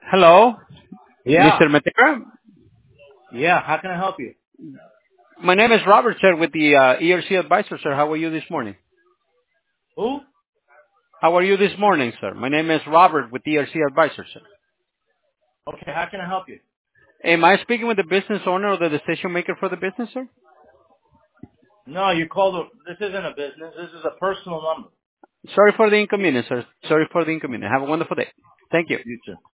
Hello, Yeah, Mr. Matera. yeah. How can I help you? My name is Robert, sir, with the ERC Advisor, sir. How are you this morning? Who? How are you this morning, sir? My name is Robert with ERC Advisor, sir. Okay, how can I help you? Am I speaking with the business owner or the decision maker for the business, sir? No, you called. This isn't a business. This is a personal number. Sorry for the inconvenience, sir. Sorry for the inconvenience. Have a wonderful day. Thank you. You too.